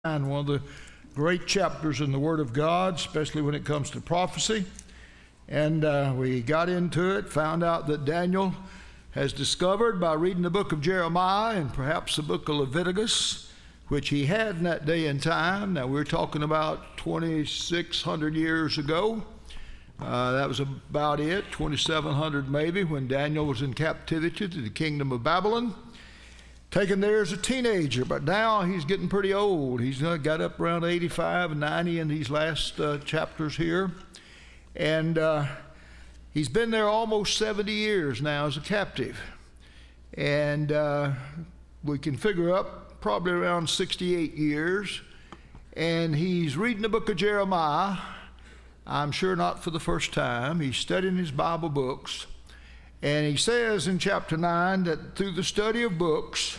One of the great chapters in the Word of God, especially when it comes to prophecy. And we got into it, found out that Daniel has discovered by reading the book of Jeremiah and perhaps the book of Leviticus, which he had in that day and time. Now we're talking about 2,600 years ago. That was about it, 2,700 maybe, when Daniel was in captivity to the kingdom of Babylon. Taken there as a teenager, but now he's getting pretty old. He's got up around 85 and 90 in these last chapters here. And he's been there almost 70 years now as a captive. And we can figure up probably around 68 years. And he's reading the book of Jeremiah. I'm sure not for the first time. He's studying his Bible books. And he says in chapter 9 that through the study of books,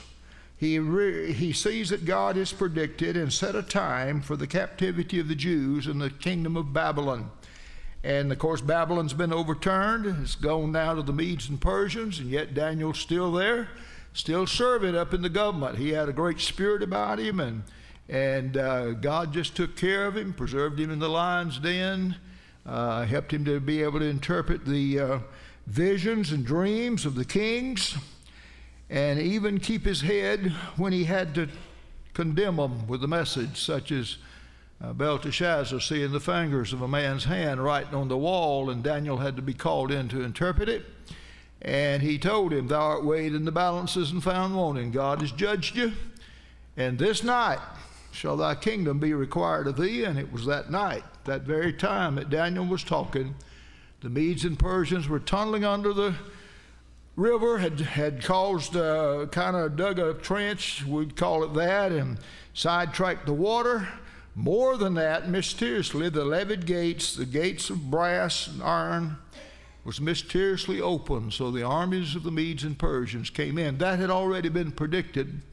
he sees that God has predicted and set a time for the captivity of the Jews in the kingdom of Babylon. And of course, Babylon's been overturned. It's gone now to the Medes and Persians, and yet Daniel's still there, still serving up in the government. He had a great spirit about him, and God just took care of him, preserved him in the lion's den, helped him to be able to interpret the visions and dreams of the kings, and even keep his head when he had to condemn them with a message, such as Belteshazzar seeing the fingers of a man's hand writing on the wall, and Daniel had to be called in to interpret it. And he told him, "Thou art weighed in the balances and found wanting. God has judged you, and this night shall thy kingdom be required of thee." And it was that night, that very time that Daniel was talking, the Medes and Persians were tunneling under the river, had caused kind of dug a trench, we'd call it that, and sidetracked the water. More than that, mysteriously, the levied gates, the gates of brass and iron, was mysteriously opened. So the armies of the Medes and Persians came in. That had already been predicted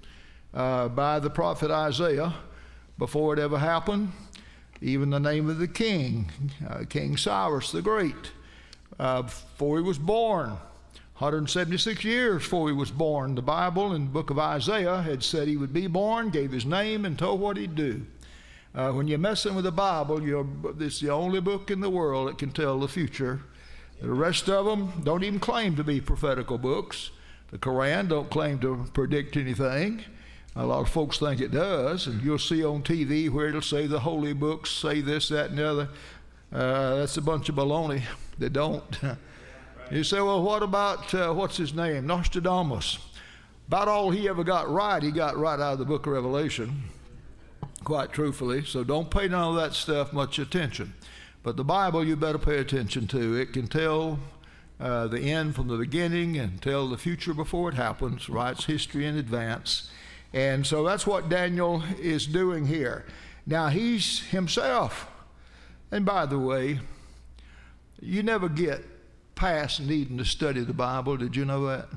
by the prophet Isaiah before it ever happened. Even the name of the king, King Cyrus the Great, before he was born, 176 years before he was born, the Bible in the book of Isaiah had said he would be born, gave his name, and told what he'd do. When you're messing with the Bible, it's the only book in the world that can tell the future. The rest of them don't even claim to be prophetical books. The Quran don't claim to predict anything. A lot of folks think it does, and you'll see on TV where it'll say the holy books say this, that, and the other. That's a bunch of baloney. They don't. You say, well, what about, what's his name, Nostradamus? About all he ever got right, he got right out of the book of Revelation, quite truthfully. So don't pay none of that stuff much attention. But the Bible you better pay attention to. It can tell the end from the beginning and tell the future before it happens, writes history in advance. And so that's what Daniel is doing here. Now he's himself, and by the way, you never get past needing to study the Bible. Did you know that?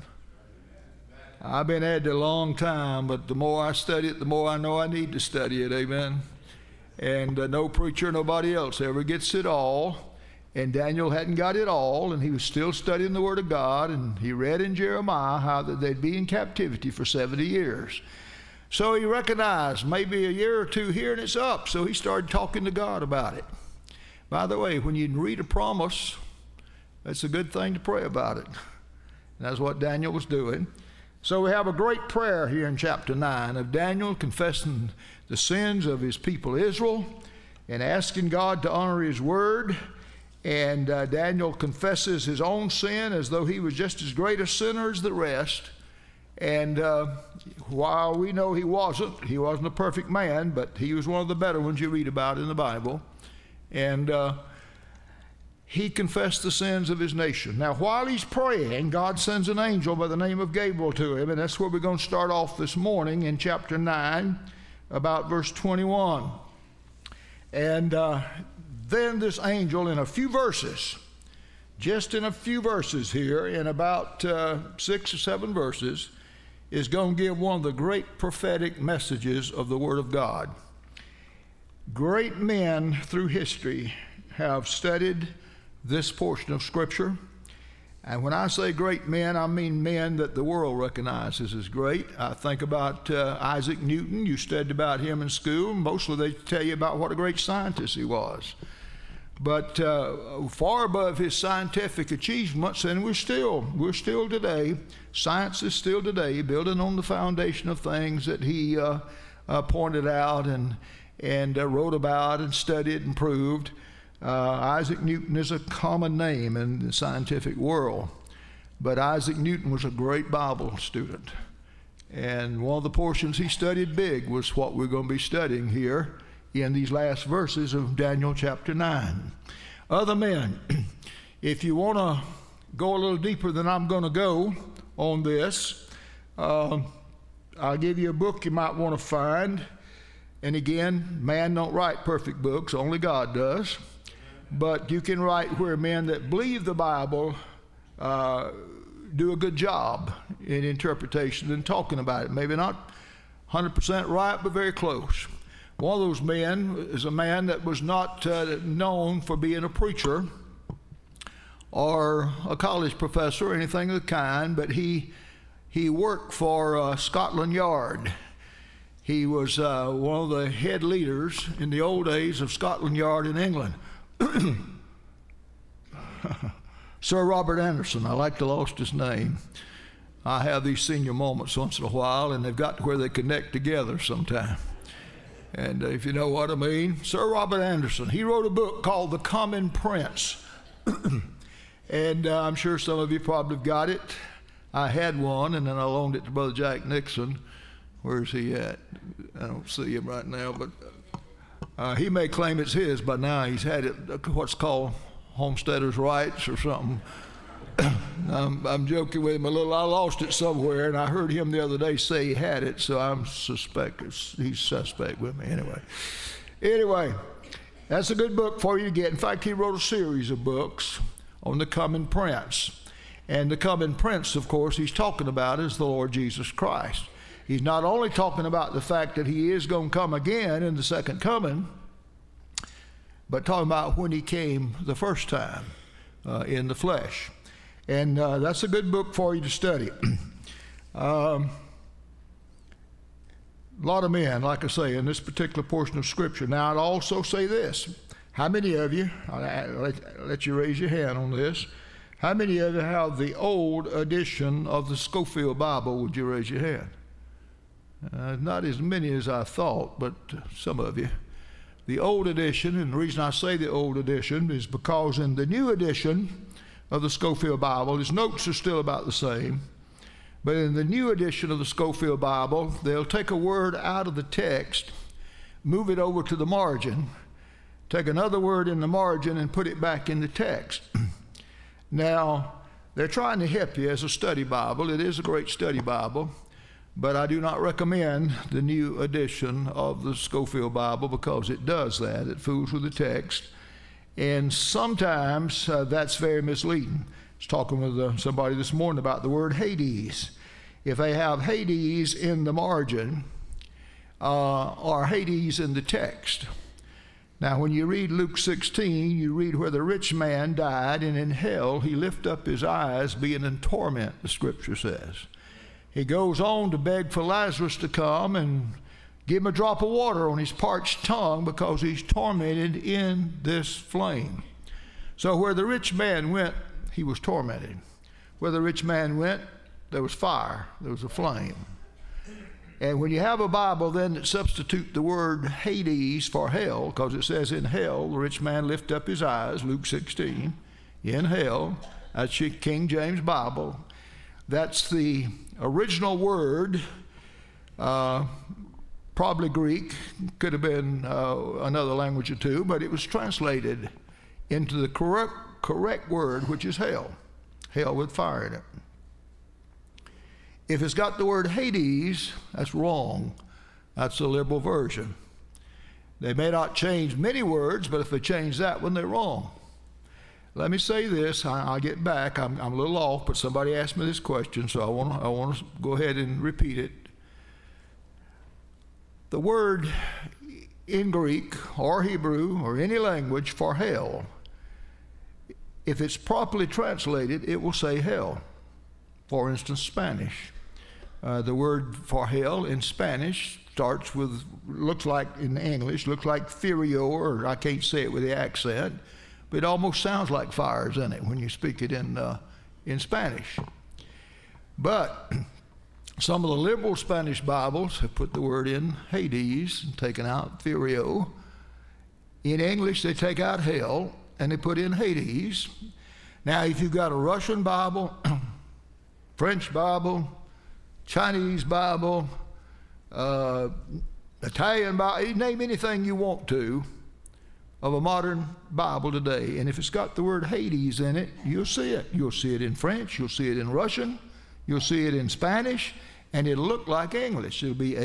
I've been at it a long time, but the more I study it, the more I know I need to study it. Amen. And no preacher, nobody else ever gets it all. And Daniel hadn't got it all, and he was still studying the Word of God, and he read in Jeremiah how that they'd be in captivity for 70 years. So he recognized maybe a year or two here and it's up. So he started talking to God about it. By the way, when you read a promise, it's a good thing to pray about it. And that's what Daniel was doing. So we have a great prayer here in chapter 9 of Daniel confessing the sins of his people Israel and asking God to honor his word. And Daniel confesses his own sin as though he was just as great a sinner as the rest. And while we know he wasn't a perfect man, but he was one of the better ones you read about in the Bible. And he confessed the sins of his nation. Now, while he's praying, God sends an angel by the name of Gabriel to him, and that's where we're going to start off this morning in chapter 9, about verse 21. And then this angel, in a few verses, just in a few verses here, in about 6 or 7 verses, is going to give one of the great prophetic messages of the Word of God. Great men through history have studied this portion of Scripture, And when I say great men, I mean men that the world recognizes as great. I think about Isaac Newton. You studied about him in school. Mostly they tell you about what a great scientist he was. But far above his scientific achievements, and we're still today, science is still today building on the foundation of things that he pointed out and wrote about and studied and proved. Isaac Newton is a common name in the scientific world, but Isaac Newton was a great Bible student. And one of the portions he studied big was what we're going to be studying here in these last verses of Daniel chapter 9. Other men, if you want to go a little deeper than I'm going to go on this, I'll give you a book you might want to find. And again, man don't write perfect books, only God does. But you can write where men that believe the Bible do a good job in interpretation and talking about it. Maybe not 100% right, but very close. One of those men is a man that was not known for being a preacher or a college professor or anything of the kind, but he worked for Scotland Yard. He was one of the head leaders in the old days of Scotland Yard in England. Sir Robert Anderson, I like to lost his name. I have these senior moments once in a while, and they've got to where they connect together sometime. And if you know what I mean, Sir Robert Anderson, he wrote a book called The Common Prince. And I'm sure some of you probably have got it. I had one, and then I loaned it to Brother Jack Nixon. Where's he at? I don't see him right now, but he may claim it's his by now. He's had it, what's called homesteader's rights or something. I'm joking with him a little. I lost it somewhere, and I heard him the other day say he had it, so I'm he's suspect with me anyway. That's a good book for you to get. In fact, he wrote a series of books on the Common Prince. And the Common Prince, of course, he's talking about is the Lord Jesus Christ. He's not only talking about the fact that he is going to come again in the second coming, but talking about when he came the first time in the flesh. And that's a good book for you to study. A lot of men, like I say, in this particular portion of Scripture. Now, I'd also say this. How many of you, I'll let you raise your hand on this, how many of you have the old edition of the Scofield Bible? Would you raise your hand? Not as many as I thought, but some of you. The old edition, and the reason I say the old edition is because in the new edition of the Scofield Bible, his notes are still about the same, but in the new edition of the Scofield Bible, they'll take a word out of the text, move it over to the margin, take another word in the margin and put it back in the text. Now, they're trying to help you as a study Bible. It is a great study Bible. But I do not recommend the new edition of the Scofield Bible because it does that. It fools with the text. And sometimes that's very misleading. I was talking with somebody this morning about the word Hades. If they have Hades in the margin or Hades in the text. Now, when you read Luke 16, you read where the rich man died, and in hell he lifted up his eyes, being in torment, the Scripture says. He goes on to beg for Lazarus to come and give him a drop of water on his parched tongue because he's tormented in this flame. So where the rich man went, he was tormented. Where the rich man went, there was fire, there was a flame. And when you have a Bible then that substitute the word Hades for hell, because it says in hell, the rich man lifted up his eyes, Luke 16, in hell, that's your King James Bible. That's the original word, probably Greek, could have been another language or two, but it was translated into the correct word, which is hell with fire in it. If it's got the word Hades, that's wrong. That's a liberal version. They may not change many words, but if they change that one, they're wrong. Let me say this. I'll get back. I'm a little off, but somebody asked me this question, so I want to go ahead and repeat it. The word in Greek or Hebrew or any language for hell if it's properly translated, it will say hell. For instance, Spanish. The word for hell in Spanish starts with, looks like in English, looks like furio, or I can't say it with the accent, but it almost sounds like fire, doesn't it, when you speak it in Spanish. But some of the liberal Spanish Bibles have put the word in Hades and taken out furio. In English, they take out hell and they put in Hades. Now, if you've got a Russian Bible, French Bible, Chinese Bible, Italian Bible, you name anything you want to of a modern Bible today, and if it's got the word Hades in it, you'll see it. You'll see it in French, you'll see it in Russian, you'll see it in Spanish, and it'll look like English. It'll be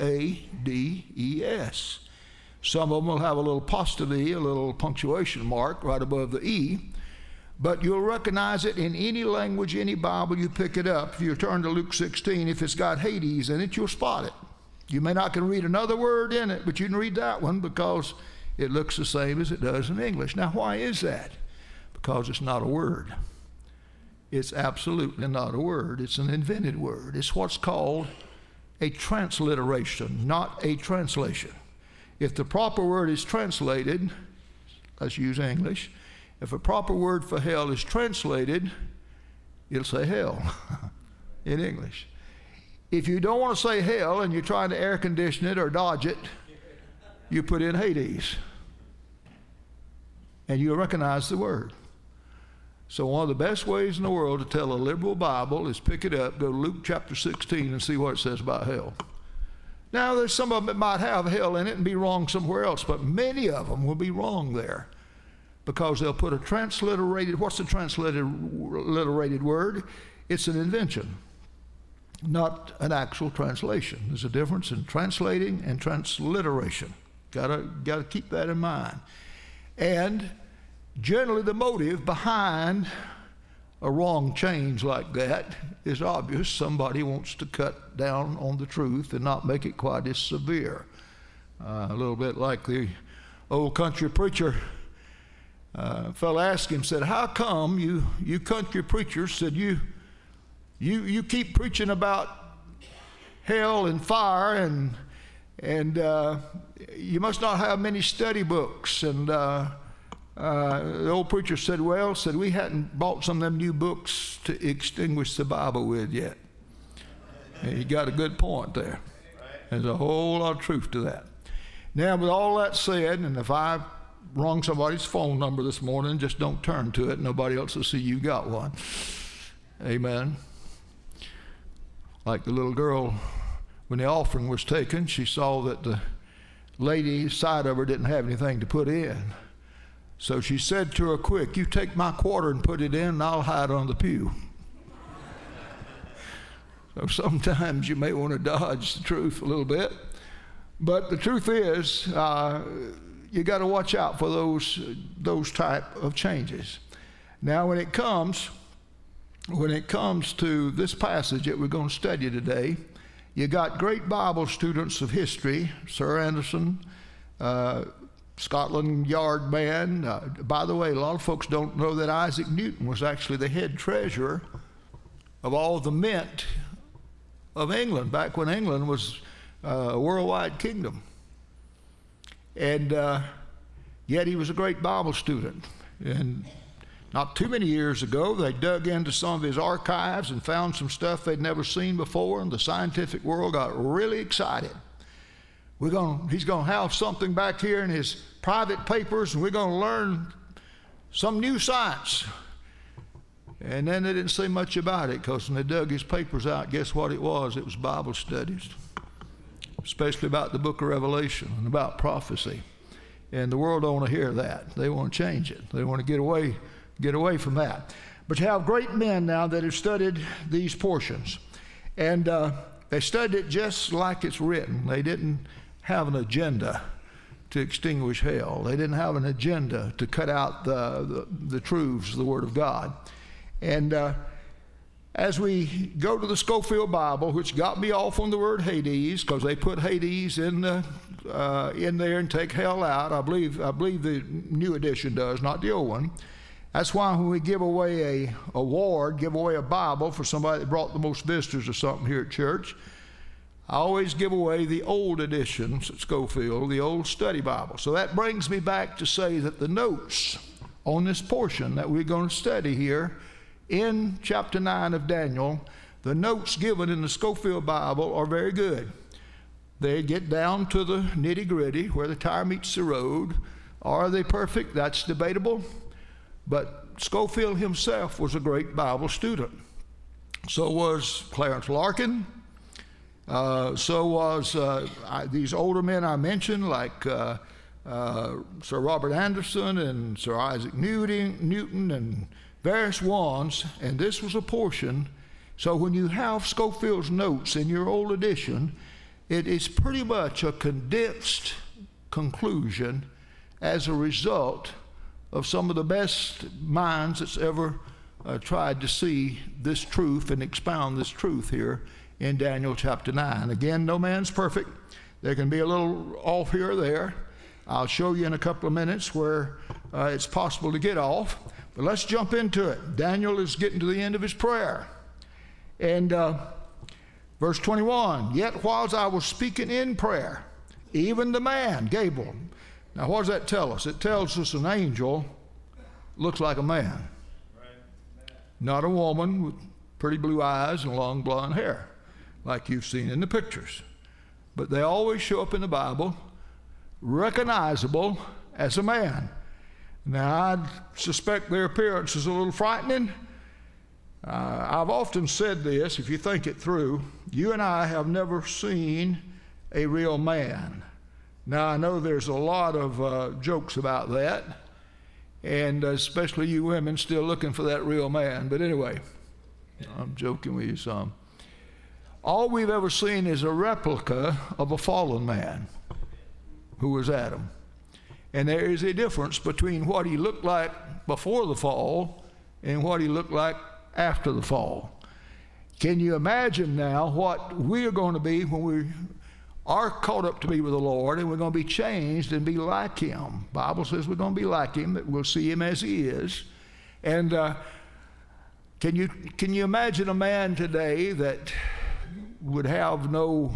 Hades. Some of them will have a little apostrophe, a little punctuation mark right above the E, but you'll recognize it in any language, any Bible you pick it up. If you turn to Luke 16, if it's got Hades in it, you'll spot it. You may not can read another word in it, but you can read that one because it looks the same as it does in English. Now, why is that? Because it's not a word. It's absolutely not a word. It's an invented word. It's what's called a transliteration, not a translation. If the proper word is translated, let's use English, if a proper word for hell is translated, it'll say hell in English. If you don't want to say hell and you're trying to air condition it or dodge it, you put in Hades, and you'll recognize the word. So one of the best ways in the world to tell a liberal Bible is pick it up, go to Luke chapter 16 and see what it says about hell. Now, there's some of them that might have hell in it and be wrong somewhere else, but many of them will be wrong there because they'll put a transliterated, what's the transliterated word? It's an invention, not an actual translation. There's a difference in translating and transliteration. Gotta keep that in mind. And generally the motive behind a wrong change like that is obvious. Somebody wants to cut down on the truth and not make it quite as severe. A little bit like the old country preacher. A fellow asked him, said, how come you country preachers, said you keep preaching about hell and fire and you must not have many study books. And the old preacher said, we hadn't bought some of them new books to extinguish the Bible with yet. And he got a good point there. There's a whole lot of truth to that. Now, with all that said, and if I wrong somebody's phone number this morning, just don't turn to it. Nobody else will see you got one. Amen. Like the little girl, when the offering was taken, she saw that the lady side of her didn't have anything to put in. So she said to her, quick, you take my quarter and put it in, and I'll hide on the pew. So sometimes you may want to dodge the truth a little bit. But the truth is, you got to watch out for those type of changes. Now, when it comes to this passage that we're going to study today, you got great Bible students of history, Sir Anderson, Scotland Yard man. By the way, a lot of folks don't know that Isaac Newton was actually the head treasurer of all the mint of England back when England was a worldwide kingdom. And yet he was a great Bible student. And not too many years ago, they dug into some of his archives and found some stuff they'd never seen before, and the scientific world got really excited. He's going to have something back here in his private papers, and we're going to learn some new science. And then they didn't say much about it, because when they dug his papers out, guess what it was? It was Bible studies, especially about the book of Revelation and about prophecy. And the world don't want to hear that. They want to change it. They want to get away from that. But you have great men now that have studied these portions. And they studied it just like it's written. They didn't have an agenda to extinguish hell. They didn't have an agenda to cut out the truths of the Word of God. And as we go to the Scofield Bible, which got me off on the word Hades, because they put Hades in there and take hell out. I believe the new edition does, not the old one. That's why when we give away a award, give away a Bible for somebody that brought the most visitors or something here at church, I always give away the old editions at Scofield, the old study Bible. So that brings me back to say that the notes on this portion that we're going to study here in chapter 9 of Daniel, the notes given in the Scofield Bible are very good. They get down to the nitty-gritty, where the tire meets the road. Are they perfect? That's debatable. But Scofield himself was a great Bible student. So was Clarence Larkin. So was these older men I mentioned, like Sir Robert Anderson and Sir Isaac Newton and various ones. And this was a portion. So when you have Scofield's notes in your old edition, it is pretty much a condensed conclusion as a result of some of the best minds that's ever tried to see this truth and expound this truth here in Daniel chapter 9. Again, no man's perfect. There can be a little off here or there. I'll show you in a couple of minutes where it's possible to get off. But let's jump into it. Daniel is getting to the end of his prayer. And verse 21, yet whilst I was speaking in prayer, even the man, Gabriel. Now what does that tell us? It tells us an angel looks like a man. Not a woman with pretty blue eyes and long blonde hair, like you've seen in the pictures. But they always show up in the Bible recognizable as a man. Now, I suspect their appearance is a little frightening. I've often said this, if you think it through, you and I have never seen a real man. Now, I know there's a lot of jokes about that, and especially you women still looking for that real man. But anyway, I'm joking with you some. All we've ever seen is a replica of a fallen man, who was Adam. And there is a difference between what he looked like before the fall and what he looked like after the fall. Can you imagine now what we are going to be when we are caught up to be with the Lord, and we're going to be changed and be like him? The Bible says we're going to be like him, that we'll see him as he is. And can you imagine a man today that would have no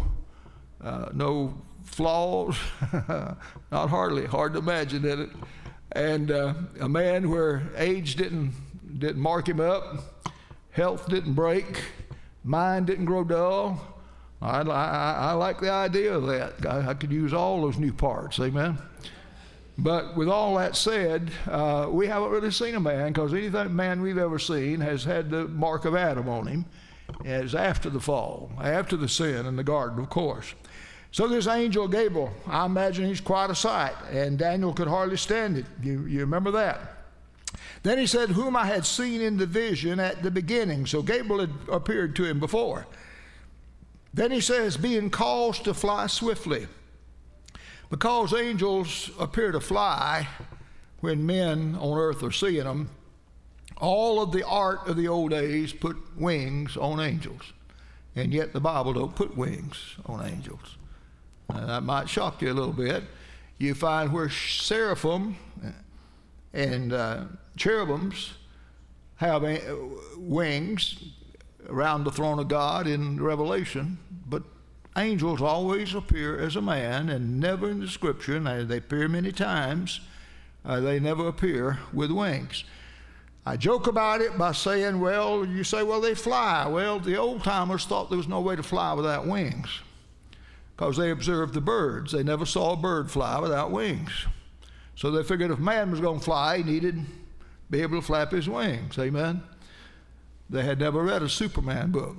flaws? Not hardly. Hard to imagine, isn't it? And a man where age didn't mark him up, health didn't break, mind didn't grow dull. I like the idea of that. I could use all those new parts, amen? But with all that said, we haven't really seen a man, because any man we've ever seen has had the mark of Adam on him. It's after the fall, after the sin in the garden, of course. So this angel Gabriel, I imagine he's quite a sight, and Daniel could hardly stand it. You remember that? Then he said, whom I had seen in the vision at the beginning. So Gabriel had appeared to him before. Then he says, being caused to fly swiftly. Because angels appear to fly when men on earth are seeing them, all of the art of the old days put wings on angels. And yet the Bible don't put wings on angels. That might shock you a little bit. You find where seraphim and cherubims have wings around the throne of God in Revelation, but angels always appear as a man, and never in the Scripture, and they appear many times, they never appear with wings. I joke about it by saying, well, you say, well, they fly. Well, the old-timers thought there was no way to fly without wings, because they observed the birds. They never saw a bird fly without wings. So they figured if man was going to fly, he needed to be able to flap his wings. Amen? They had never read a Superman book.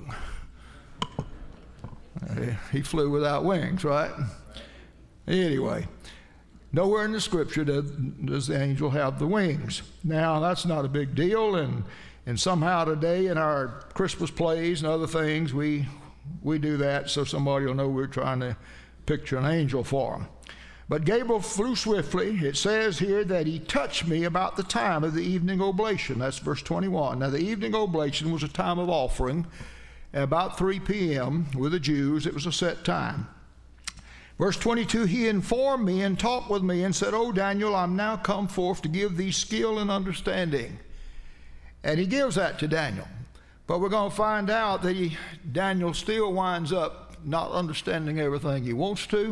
He flew without wings, right? Anyway, nowhere in the Scripture does the angel have the wings. Now, that's not a big deal, and somehow today in our Christmas plays and other things, we do that so somebody will know we're trying to picture an angel for them. But Gabriel flew swiftly. It says here that he touched me about the time of the evening oblation. That's verse 21. Now, the evening oblation was a time of offering. At about 3 p.m. with the Jews, it was a set time. Verse 22, he informed me and talked with me and said, O Daniel, I'm now come forth to give thee skill and understanding. And he gives that to Daniel. But we're going to find out that Daniel still winds up not understanding everything he wants to,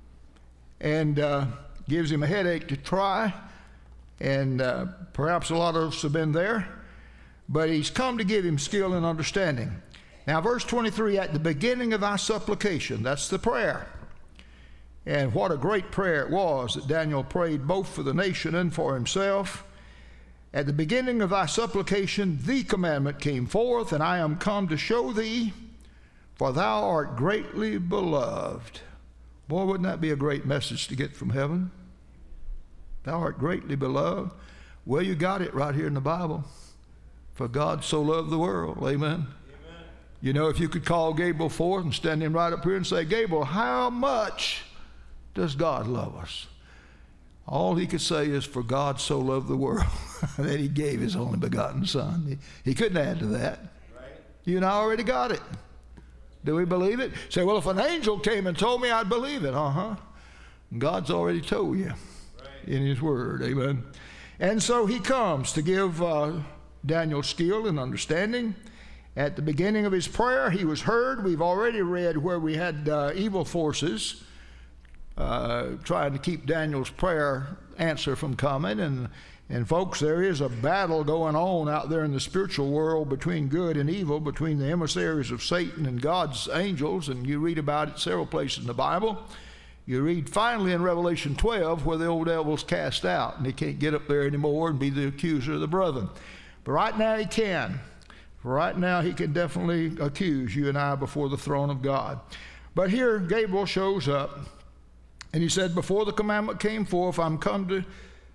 and gives him a headache to try. And perhaps a lot of us have been there. But he's come to give him skill and understanding. Now, verse 23, at the beginning of thy supplication, that's the prayer. And what a great prayer it was that Daniel prayed both for the nation and for himself. At the beginning of thy supplication, the commandment came forth, and I am come to show thee, for thou art greatly beloved. Boy, wouldn't that be a great message to get from heaven? Thou art greatly beloved. Well, you got it right here in the Bible. For God so loved the world. Amen. Amen. You know, if you could call Gabriel forth and stand him right up here and say, Gabriel, how much does God love us? All he could say is, for God so loved the world that he gave his only begotten Son. He couldn't add to that. Right. You and I already got it. Do we believe it? Say, well, if an angel came and told me, I'd believe it. God's already told you in his word. Amen. And so he comes to give Daniel skill and understanding. At the beginning of his prayer, he was heard. We've already read where we had evil forces trying to keep Daniel's prayer answer from coming. And folks, there is a battle going on out there in the spiritual world between good and evil, between the emissaries of Satan and God's angels, and you read about it several places in the Bible. You read finally in Revelation 12 where the old devil's cast out and he can't get up there anymore and be the accuser of the brethren. But right now he can. Right now he can definitely accuse you and I before the throne of God. But here Gabriel shows up and he said, before the commandment came forth, I'm come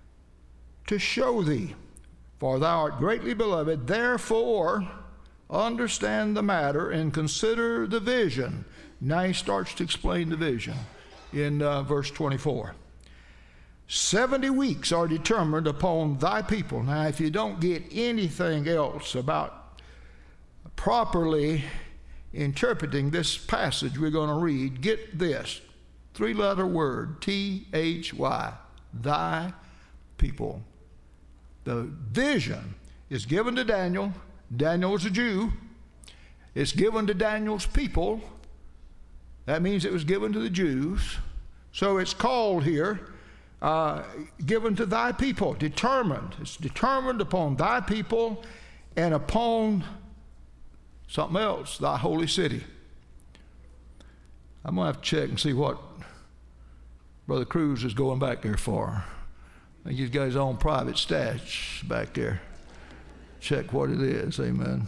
to show thee, for thou art greatly beloved. Therefore understand the matter and consider the vision. Now he starts to explain the vision in verse 24. 70 weeks are determined upon thy people. Now, if you don't get anything else about properly interpreting this passage we're going to read, get this. 3-letter word, T-H-Y, thy people. The vision is given to Daniel. Daniel was a Jew. It's given to Daniel's people. That means it was given to the Jews. So it's called here, given to thy people, determined. It's determined upon thy people and upon something else, thy holy city. I'm going to have to check and see what Brother Cruz is going back there for. I think he's got his own private stash back there. Check what it is, amen.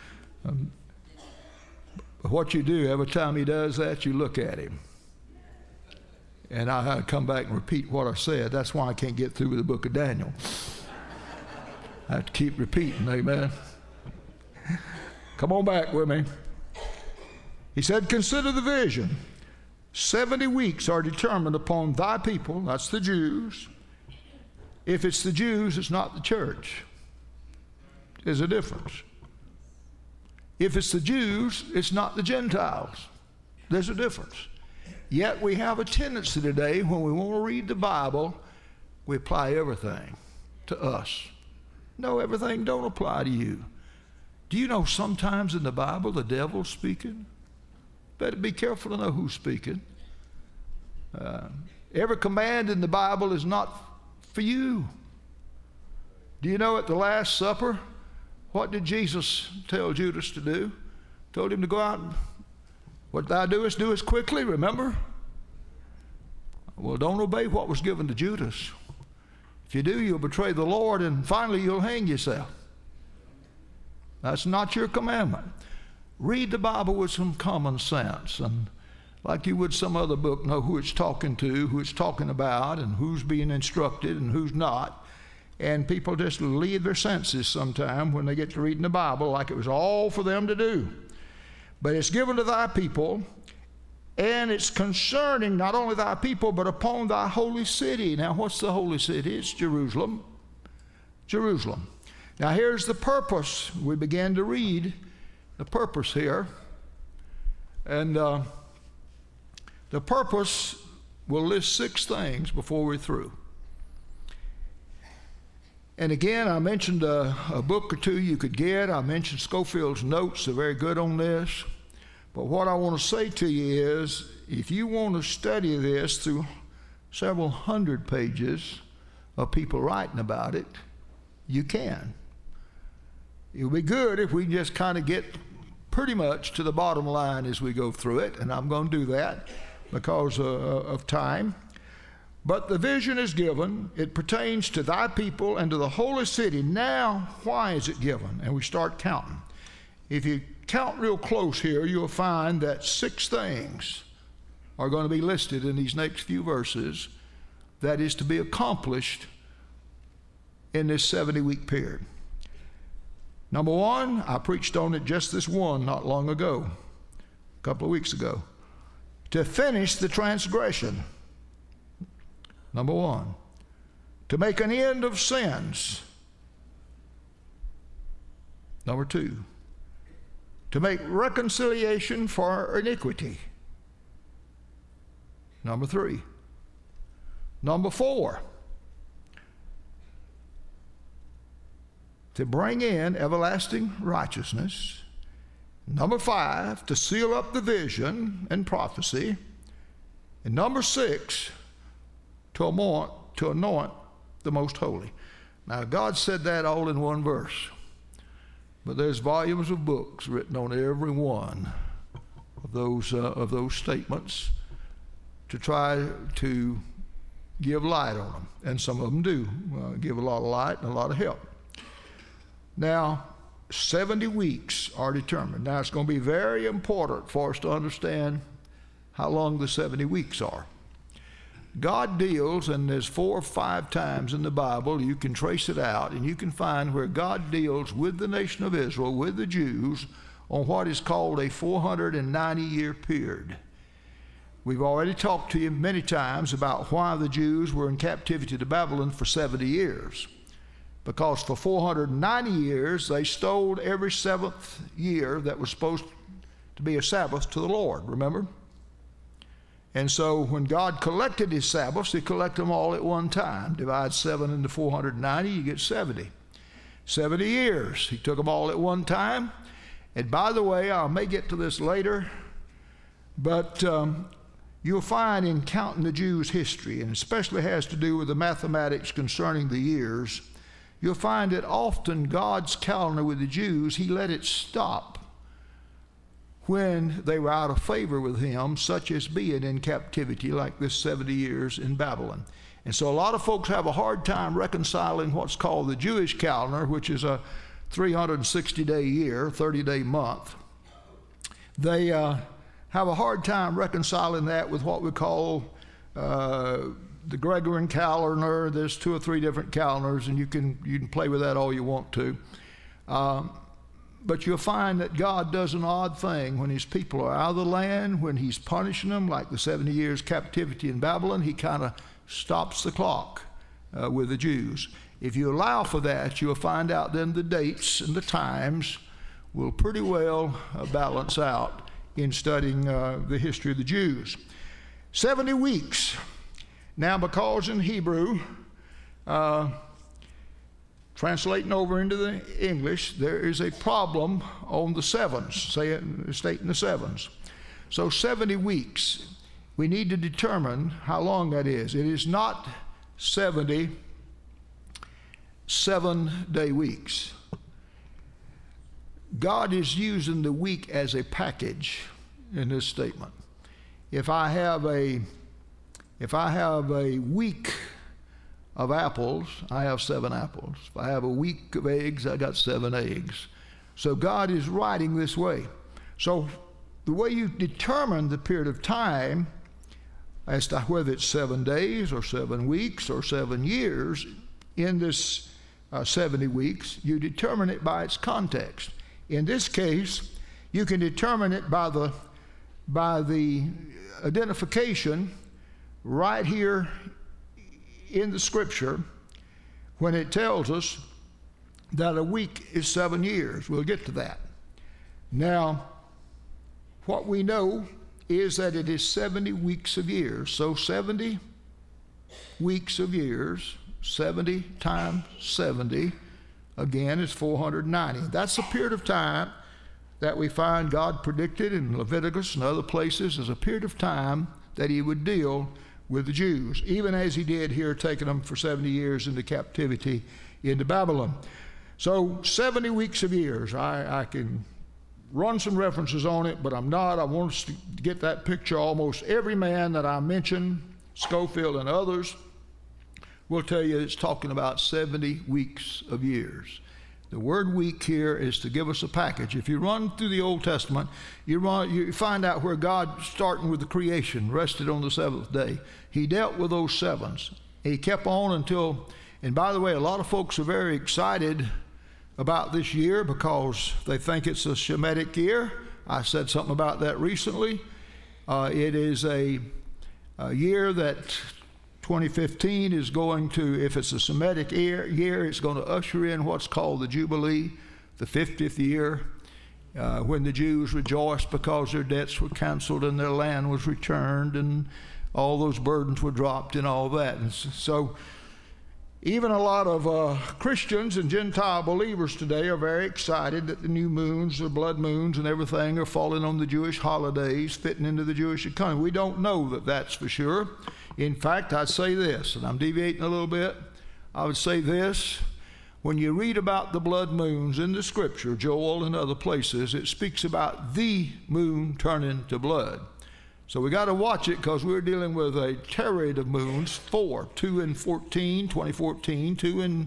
What you do, every time he does that, you look at him. And I had to come back and repeat what I said. That's why I can't get through with the book of Daniel. I have to keep repeating, amen. Come on back with me. He said, consider the vision. 70 weeks are determined upon thy people, that's the Jews. If it's the Jews, it's not the church. There's a difference. If it's the Jews, it's not the Gentiles. There's a difference. Yet we have a tendency today, when we want to read the Bible, we apply everything to us. No, everything don't apply to you. Do you know sometimes in the Bible the devil's speaking? Better be careful to know who's speaking. Every command in the Bible is not for you. Do you know at the Last Supper, what did Jesus tell Judas to do? Told him to go out and what thou doest, do as quickly, remember? Well, don't obey what was given to Judas. If you do, you'll betray the Lord, and finally you'll hang yourself. That's not your commandment. Read the Bible with some common sense, and like you would some other book, know who it's talking to, who it's talking about, and who's being instructed and who's not. And people just leave their senses sometime when they get to reading the Bible like it was all for them to do. But it's given to thy people, and it's concerning not only thy people, but upon thy holy city. Now, what's the holy city? It's Jerusalem. Jerusalem. Now, here's the purpose. We began to read the purpose here. And the purpose will list 6 things before we're through. And again, I mentioned a book or two you could get. I mentioned Scofield's notes. They're very good on this. But what I want to say to you is, if you want to study this through several hundred pages of people writing about it, you can. It would be good if we just kind of get pretty much to the bottom line as we go through it, and I'm going to do that because of time. But the vision is given. It pertains to thy people and to the holy city. Now, why is it given? And we start counting. If you count real close here, you'll find that 6 things are going to be listed in these next few verses that is to be accomplished in this 70-week period. Number 1, I preached on it just this one not long ago, a couple of weeks ago. To finish the transgression. Number 1. To make an end of sins. Number 2. To make reconciliation for iniquity. Number 3. Number 4. To bring in everlasting righteousness. Number 5, to seal up the vision and prophecy. And number 6, to anoint the most holy. Now, God said that all in one verse, but there's volumes of books written on every one of those statements to try to give light on them, and some of them do give a lot of light and a lot of help. Now, 70 weeks are determined. Now, it's going to be very important for us to understand how long the 70 weeks are. God deals, and there's 4 or 5 times in the Bible, you can trace it out, and you can find where God deals with the nation of Israel, with the Jews, on what is called a 490-year period. We've already talked to you many times about why the Jews were in captivity to Babylon for 70 years. Because for 490 years, they stole every 7th year that was supposed to be a Sabbath to the Lord, remember? And so when God collected his Sabbaths, he collected them all at one time. Divide 7 into 490, you get 70. 70 years, he took them all at one time. And by the way, I may get to this later, but you'll find in counting the Jews' history, and especially has to do with the mathematics concerning the years, you'll find that often God's calendar with the Jews, he let it stop when they were out of favor with him, such as being in captivity like this 70 years in Babylon. And so a lot of folks have a hard time reconciling what's called the Jewish calendar, which is a 360-day year, 30-day month. They have a hard time reconciling that with what we call the Gregorian calendar. There's 2 or 3 different calendars, and you can play with that all you want to. But you'll find that God does an odd thing when his people are out of the land, when he's punishing them, like the 70 years captivity in Babylon, he kind of stops the clock with the Jews. If you allow for that, you'll find out then the dates and the times will pretty well balance out in studying the history of the Jews. 70 weeks. Now, because in Hebrew, translating over into the English, there is a problem on the sevens, stating the sevens. So 70 weeks, we need to determine how long that is. It is not 70 7-day weeks. God is using the week as a package in this statement. If I have a week of apples, I have 7 apples. If I have a week of eggs, I got 7 eggs. So God is writing this way. So the way you determine the period of time as to whether it's 7 days or 7 weeks or 7 years in this 70 weeks, you determine it by its context. In this case, you can determine it by the identification right here in the scripture when it tells us that a week is 7 years. We'll get to that. Now, what we know is that it is 70 weeks of years. So 70 weeks of years 70 times 70, again, is 490. That's a period of time that we find God predicted in Leviticus and other places as a period of time that he would deal with the Jews, even as he did here, taking them for 70 years into captivity into Babylon. So 70 weeks of years. I can run some references on it, but I'm not. I want us to get that picture. Almost every man that I mentioned, Scofield and others, will tell you it's talking about 70 weeks of years. The word week here is to give us a package. If you run through the Old Testament, you find out where God, starting with the creation, rested on the seventh day. He dealt with those sevens. He kept on until, and by the way, a lot of folks are very excited about this year because they think it's a Shemitic year. I said something about that recently. It is a year that 2015 is going to, if it's a Semitic year, it's going to usher in what's called the Jubilee, the 50th year, when the Jews rejoiced because their debts were canceled and their land was returned and all those burdens were dropped and all that. And so even a lot of Christians and Gentile believers today are very excited that the new moons, the blood moons and everything are falling on the Jewish holidays, fitting into the Jewish economy. We don't know that that's for sure. In fact, I'd say this, and I'm deviating a little bit. I would say this. When you read about the blood moons in the scripture, Joel and other places, it speaks about the moon turning to blood. So we got to watch it because we're dealing with a tirade of moons, 4, 2 in 2014, 2 in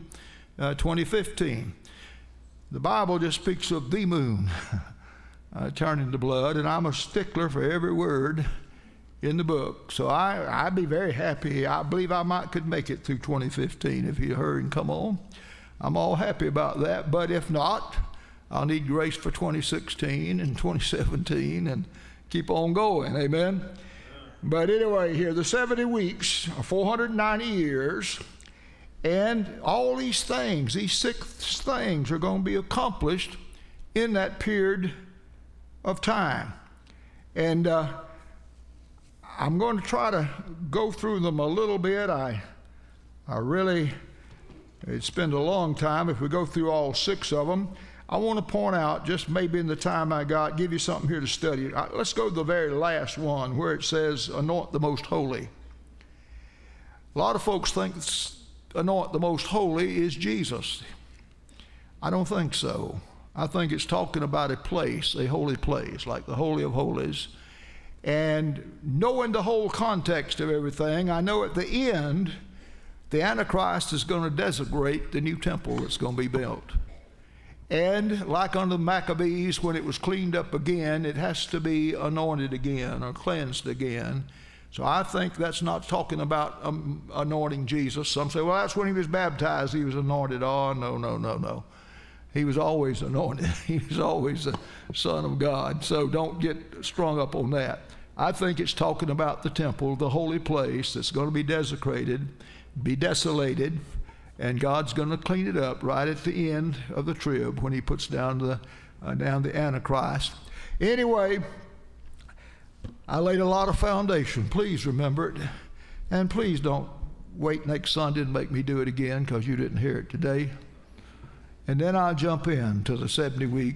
2015. The Bible just speaks of the moon turning to blood, and I'm a stickler for every word in the book. So I'd be very happy. I believe I could make it through 2015 if you hurry and come on. I'm all happy about that. But if not, I'll need grace for 2016 and 2017 and keep on going. Amen. But anyway, here, the 70 weeks are 490 years. And all these things, these 6 things are going to be accomplished in that period of time. And I'm going to try to go through them a little bit. It'd spend a long time if we go through all 6 of them. I want to point out, just maybe in the time I got, give you something here to study. Let's go to the very last one where it says, anoint the most holy. A lot of folks think anoint the most holy is Jesus. I don't think so. I think it's talking about a place, a holy place, like the Holy of Holies. And knowing the whole context of everything, I know at the end, the Antichrist is going to desecrate the new temple that's going to be built. And like under the Maccabees, when it was cleaned up again, it has to be anointed again or cleansed again. So I think that's not talking about anointing Jesus. Some say, well, that's when he was baptized, he was anointed. Oh, no. He was always anointed. He was always the Son of God. So don't get strung up on that. I think it's talking about the temple, the holy place that's going to be desecrated, be desolated, and God's going to clean it up right at the end of the trib when he puts down the Antichrist. Anyway, I laid a lot of foundation. Please remember it. And please don't wait next Sunday and make me do it again because you didn't hear it today. And then I'll jump in to the 70 weeks.